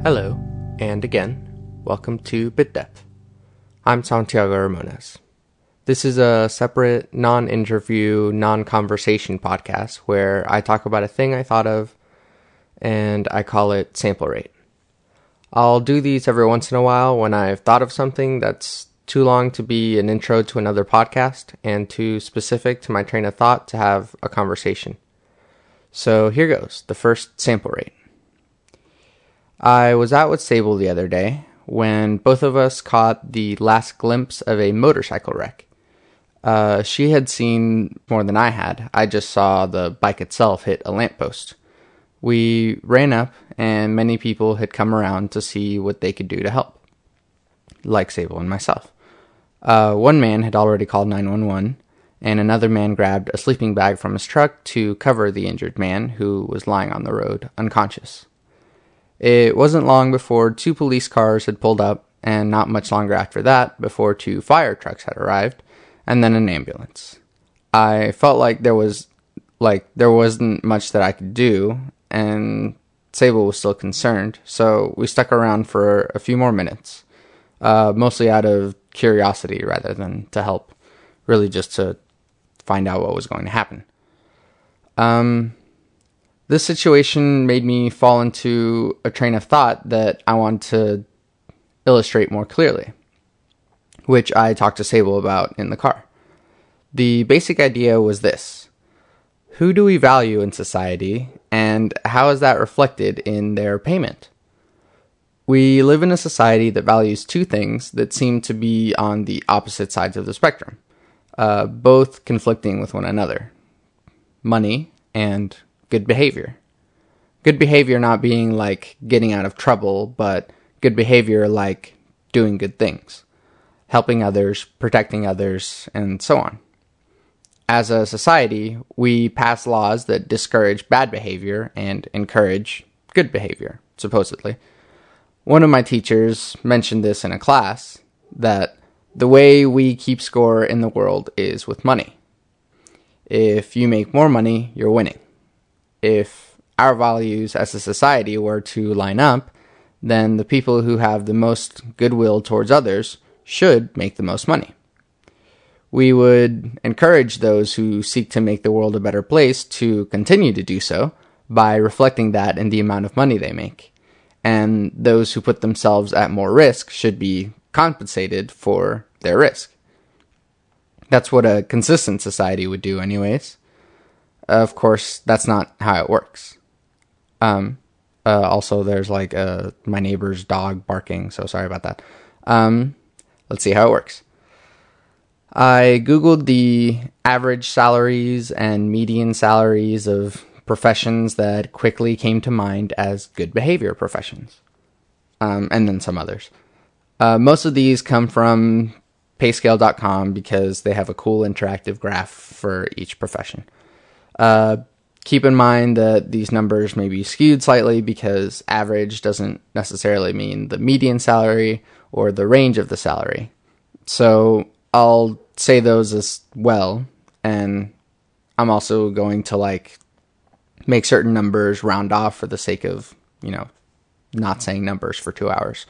Hello, and again, welcome to Bit Depth. I'm Santiago Ramones. This is a separate, non-interview, non-conversation podcast where I talk about a thing I thought of, and I call it sample rate. I'll do these every once in a while when I've thought of something that's too long to be an intro to another podcast and too specific to my train of thought to have a conversation. So here goes, the first sample rate. I was out with Sable the other day when both of us caught the last glimpse of a motorcycle wreck. She had seen more than I had. I just saw the bike itself hit a lamppost. We ran up, and many people had come around to see what they could do to help, like Sable and myself. One man had already called 911, and another man grabbed a sleeping bag from his truck to cover the injured man who was lying on the road, unconscious. It wasn't long before 2 police cars had pulled up, and not much longer after that before 2 fire trucks had arrived, and then an ambulance. I felt like there wasn't much that I could do, and Sable was still concerned, so we stuck around for a few more minutes, mostly out of curiosity rather than to help, really just to find out what was going to happen. This situation made me fall into a train of thought that I want to illustrate more clearly, which I talked to Sable about in the car. The basic idea was this: who do we value in society, and how is that reflected in their payment? We live in a society that values 2 things that seem to be on the opposite sides of the spectrum, both conflicting with one another: money and good behavior. Good behavior not being like getting out of trouble, but good behavior like doing good things, helping others, protecting others, and so on. As a society, we pass laws that discourage bad behavior and encourage good behavior, supposedly. One of my teachers mentioned this in a class, that the way we keep score in the world is with money. If you make more money, you're winning. If our values as a society were to line up, then the people who have the most goodwill towards others should make the most money. We would encourage those who seek to make the world a better place to continue to do so by reflecting that in the amount of money they make. And those who put themselves at more risk should be compensated for their risk. That's what a consistent society would do anyways. Of course, that's not how it works. Also, there's my neighbor's dog barking, so sorry about that. Let's see how it works. I Googled the average salaries and median salaries of professions that quickly came to mind as good behavior professions, and then some others. Most of these come from payscale.com because they have a cool interactive graph for each profession. Keep in mind that these numbers may be skewed slightly because average doesn't necessarily mean the median salary or the range of the salary. So I'll say those as well, and I'm also going to make certain numbers round off for the sake of, not saying numbers for 2 hours.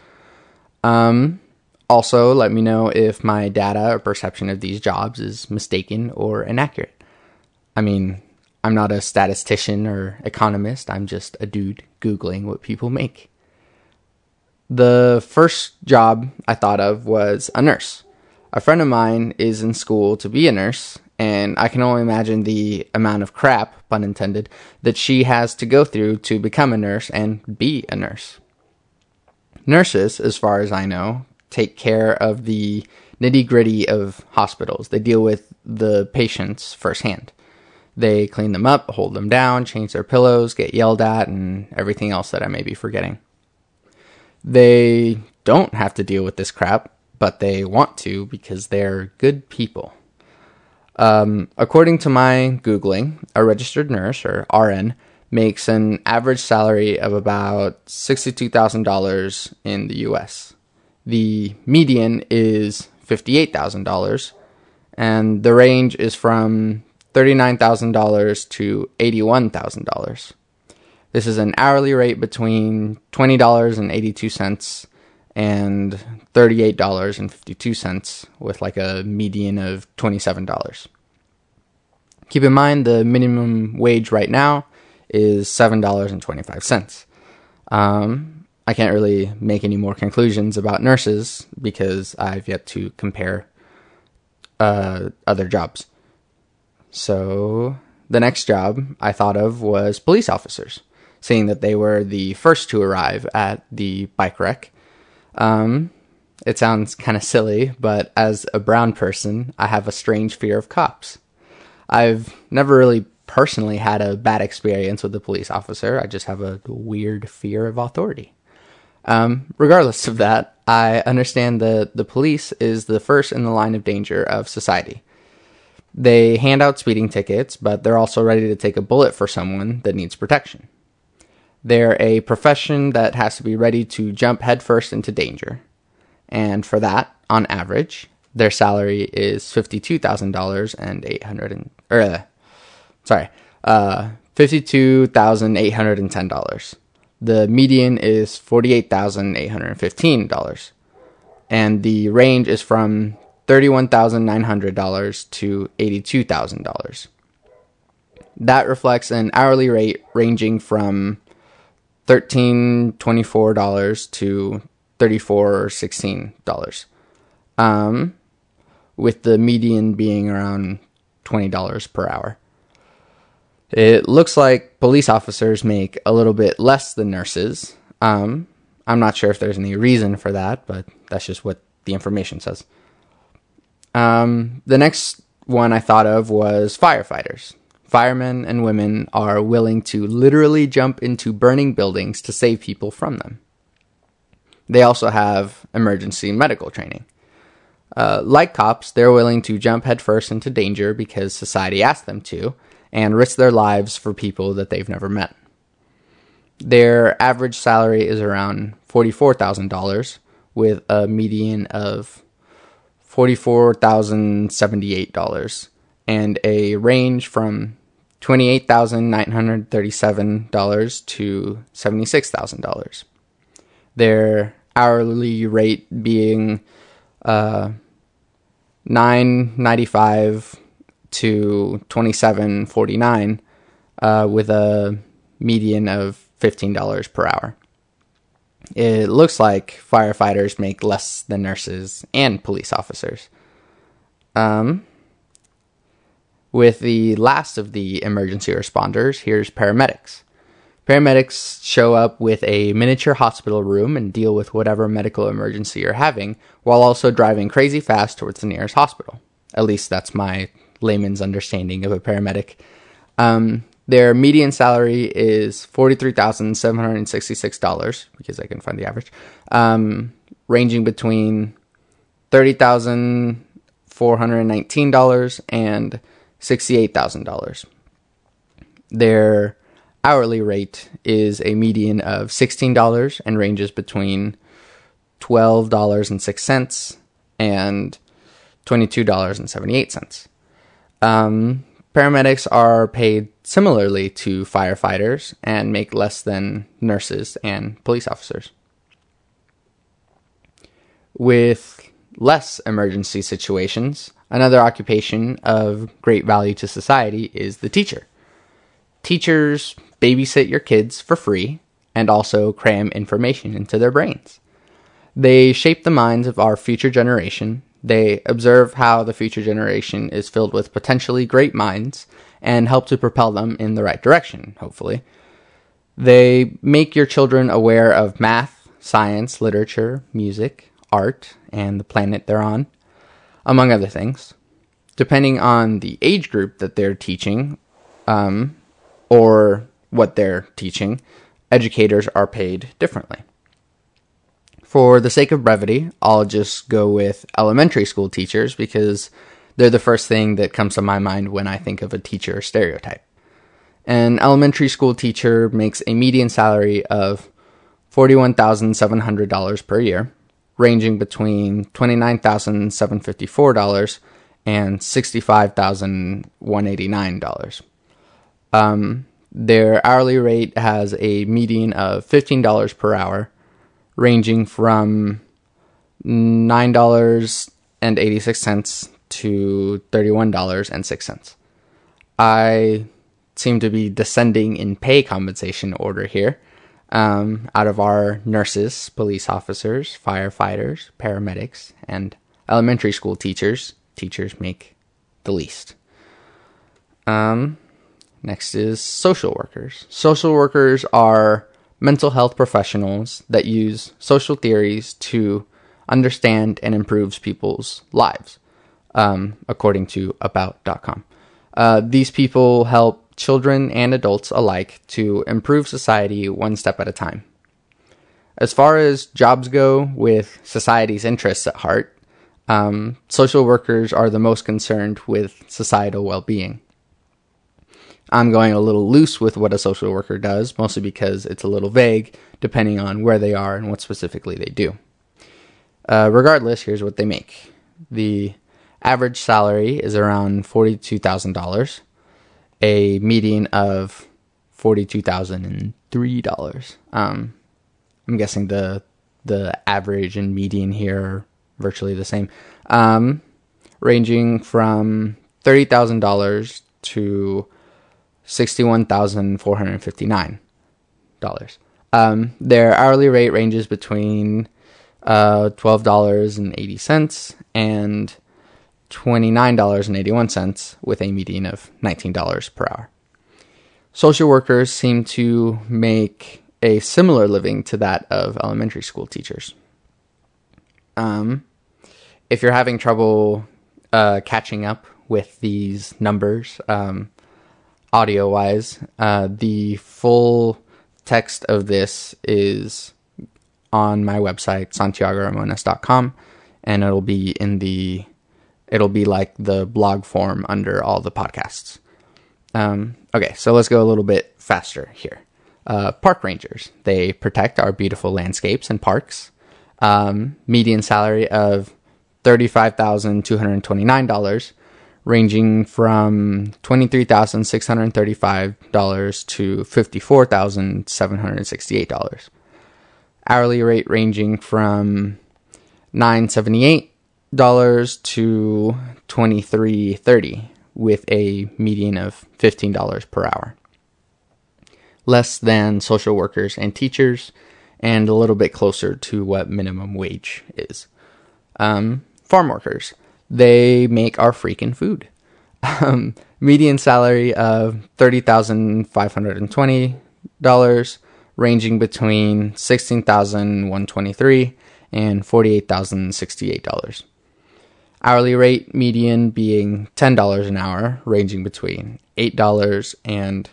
Also, let me know if my data or perception of these jobs is mistaken or inaccurate. I mean, I'm not a statistician or economist. I'm just a dude Googling what people make. The first job I thought of was a nurse. A friend of mine is in school to be a nurse, and I can only imagine the amount of crap, pun intended, that she has to go through to become a nurse and be a nurse. Nurses, as far as I know, take care of the nitty-gritty of hospitals. They deal with the patients firsthand. They clean them up, hold them down, change their pillows, get yelled at, and everything else that I may be forgetting. They don't have to deal with this crap, but they want to because they're good people. According to my Googling, a registered nurse, or RN, makes an average salary of about $62,000 in the US. The median is $58,000, and the range is from $39,000 to $81,000. This is an hourly rate between $20.82 and $38.52, with like a median of $27. Keep in mind the minimum wage right now is $7.25. I can't really make any more conclusions about nurses because I've yet to compare other jobs. So the next job I thought of was police officers, seeing that they were the first to arrive at the bike wreck. It sounds kind of silly, but as a brown person, I have a strange fear of cops. I've never really personally had a bad experience with a police officer. I just have a weird fear of authority. Regardless of that, I understand that the police is the first in the line of danger of society. They hand out speeding tickets, but they're also ready to take a bullet for someone that needs protection. They're a profession that has to be ready to jump headfirst into danger. And for that, on average, their salary is $52,810. The median is $48,815. And the range is from $31,900 to $82,000. That reflects an hourly rate ranging from $13.24 to $34.16, with the median being around $20 per hour. It looks like police officers make a little bit less than nurses. I'm not sure if there's any reason for that, but that's just what the information says. The next one I thought of was firefighters. Firemen and women are willing to literally jump into burning buildings to save people from them. They also have emergency medical training. Like cops, they're willing to jump headfirst into danger because society asked them to, and risk their lives for people that they've never met. Their average salary is around $44,000, with a median of $44,078, and a range from $28,937 to $76,000. Their hourly rate being $9.95 to $27.49, with a median of $15 per hour. It looks like firefighters make less than nurses and police officers. With the last of the emergency responders, here's paramedics. Paramedics show up with a miniature hospital room and deal with whatever medical emergency you're having, while also driving crazy fast towards the nearest hospital. At least that's my layman's understanding of a paramedic. Their median salary is $43,766, because I can find the average, ranging between $30,419 and $68,000. Their hourly rate is a median of $16 and ranges between $12.06 and $22.78. Paramedics are paid similarly to firefighters and make less than nurses and police officers. With less emergency situations, another occupation of great value to society is the teacher. Teachers babysit your kids for free and also cram information into their brains. They shape the minds of our future generation. They observe how the future generation is filled with potentially great minds and help to propel them in the right direction, hopefully. They make your children aware of math, science, literature, music, art, and the planet they're on, among other things. Depending on the age group that they're teaching, or what they're teaching, educators are paid differently. For the sake of brevity, I'll just go with elementary school teachers because they're the first thing that comes to my mind when I think of a teacher stereotype. An elementary school teacher makes a median salary of $41,700 per year, ranging between $29,754 and $65,189. Their hourly rate has a median of $15 per hour, ranging from $9.86 to $31.06. I seem to be descending in pay compensation order here. Out of our nurses, police officers, firefighters, paramedics, and elementary school teachers make the least. Next is social workers. Social workers are mental health professionals that use social theories to understand and improve people's lives, according to about.com. These people help children and adults alike to improve society one step at a time. As far as jobs go with society's interests at heart, social workers are the most concerned with societal well-being. I'm going a little loose with what a social worker does, mostly because it's a little vague, depending on where they are and what specifically they do. Regardless, here's what they make. The average salary is around $42,000, a median of $42,003. I'm guessing the average and median here are virtually the same, ranging from $30,000 to $61,459. Their hourly rate ranges between $12.80 and $29.81, with a median of $19 per hour. Social workers seem to make a similar living to that of elementary school teachers. If you're having trouble catching up with these numbers, audio-wise, the full text of this is on my website, santiagoramones.com, and it'll be like the blog form under all the podcasts. Okay, so let's go a little bit faster here. Park rangers. They protect our beautiful landscapes and parks. Median salary of $35,229, ranging from $23,635 to $54,768. Hourly rate ranging from $978 to $23.30, with a median of $15 per hour. Less than social workers and teachers, and a little bit closer to what minimum wage is. Farm workers. They make our freaking food. Median salary of $30,520, ranging between $16,123 and $48,068. Hourly rate median being $10 an hour, ranging between $8 and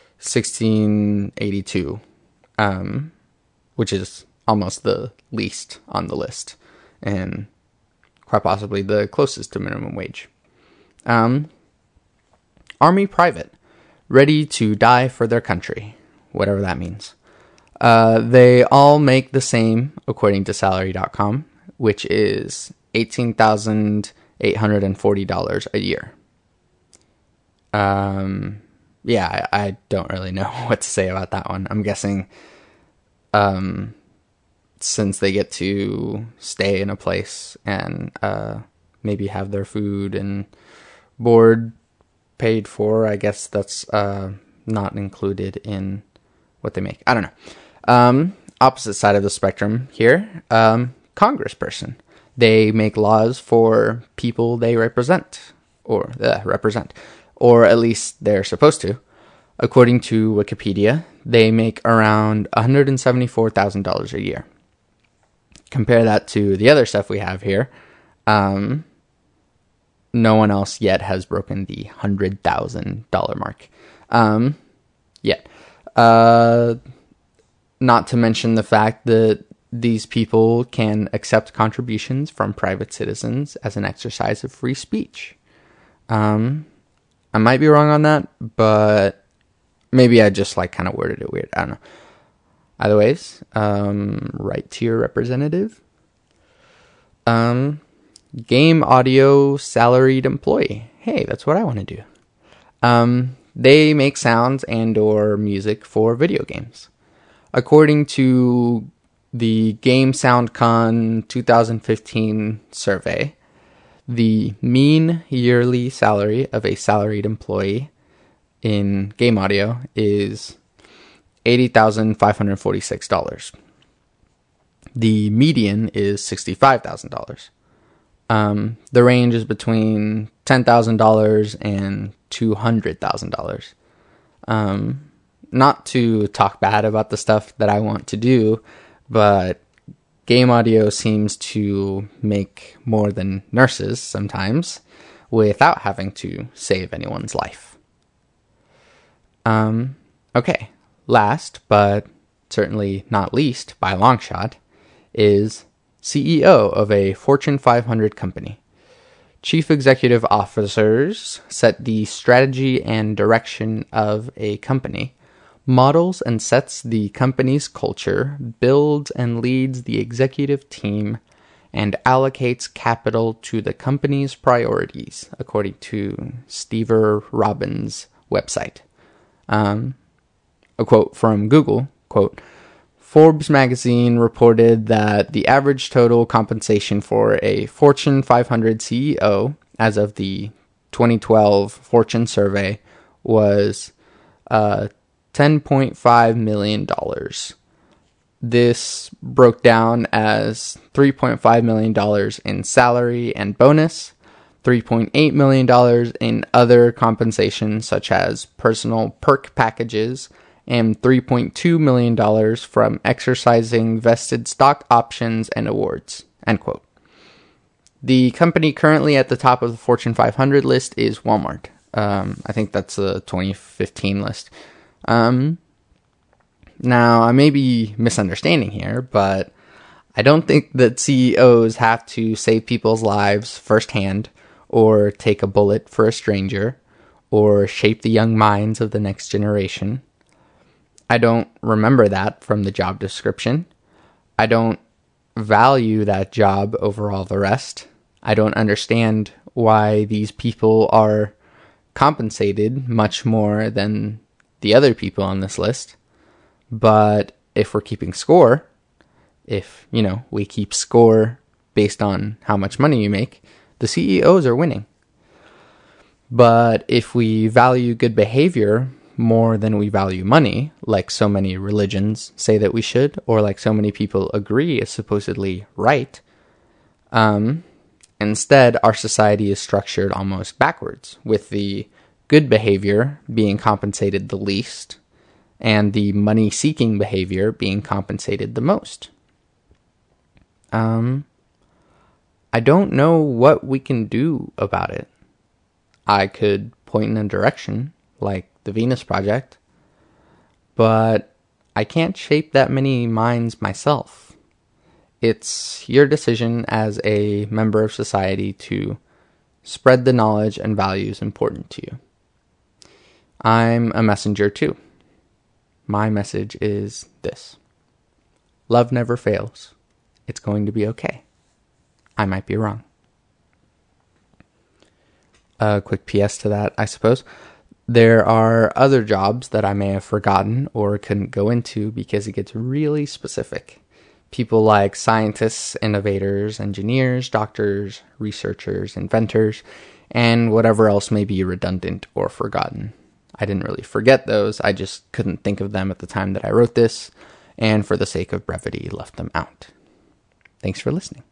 $16.82, which is almost the least on the list, and quite possibly the closest to minimum wage. Army private, ready to die for their country, whatever that means. They all make the same, according to salary.com, which is $18,840 a year. Yeah, I don't really know what to say about that one. I'm guessing, since they get to stay in a place and maybe have their food and board paid for, I guess that's not included in what they make. I don't know. Opposite side of the spectrum here, congressperson. They make laws for people they represent, or at least they're supposed to. According to Wikipedia, they make around $174,000 a year. Compare that to the other stuff we have here. No one else yet has broken the $100,000 mark. Yet. Not to mention the fact that these people can accept contributions from private citizens as an exercise of free speech. I might be wrong on that, but maybe I just kind of worded it weird. I don't know. Either ways, right tier representative. Game audio salaried employee. Hey, that's what I want to do. they make sounds and or music for video games. According to the Game SoundCon 2015 survey, the mean yearly salary of a salaried employee in game audio is $80,546. The median is $65,000. The range is between $10,000 and $200,000. Not to talk bad about the stuff that I want to do, but game audio seems to make more than nurses sometimes without having to save anyone's life. Okay, last but certainly not least by a long shot is CEO of a Fortune 500 company. Chief executive officers set the strategy and direction of a company, models and sets the company's culture, builds and leads the executive team, and allocates capital to the company's priorities, according to Steve Robbins' website. A quote from Google, quote, Forbes magazine reported that the average total compensation for a Fortune 500 CEO as of the 2012 Fortune survey was $10.5 million. This broke down as $3.5 million in salary and bonus, $3.8 million in other compensation such as personal perk packages, and $3.2 million from exercising vested stock options and awards, end quote. The company currently at the top of the Fortune 500 list is Walmart. I think that's the 2015 list. Now, I may be misunderstanding here, but I don't think that CEOs have to save people's lives firsthand, or take a bullet for a stranger, or shape the young minds of the next generation. I don't remember that from the job description. I don't value that job over all the rest. I don't understand why these people are compensated much more than the other people on this list. But if we're keeping score, if, we keep score based on how much money you make, the CEOs are winning. But if we value good behavior more than we value money, like so many religions say that we should, or like so many people agree is supposedly right, instead our society is structured almost backwards, with the good behavior being compensated the least, and the money-seeking behavior being compensated the most. I don't know what we can do about it. I could point in a direction, like the Venus Project, but I can't shape that many minds myself. It's your decision as a member of society to spread the knowledge and values important to you. I'm a messenger too. My message is this: love never fails. It's going to be okay. I might be wrong. A quick PS to that, I suppose. There are other jobs that I may have forgotten or couldn't go into because it gets really specific. People like scientists, innovators, engineers, doctors, researchers, inventors, and whatever else may be redundant or forgotten. I didn't really forget those, I just couldn't think of them at the time that I wrote this, and for the sake of brevity, left them out. Thanks for listening.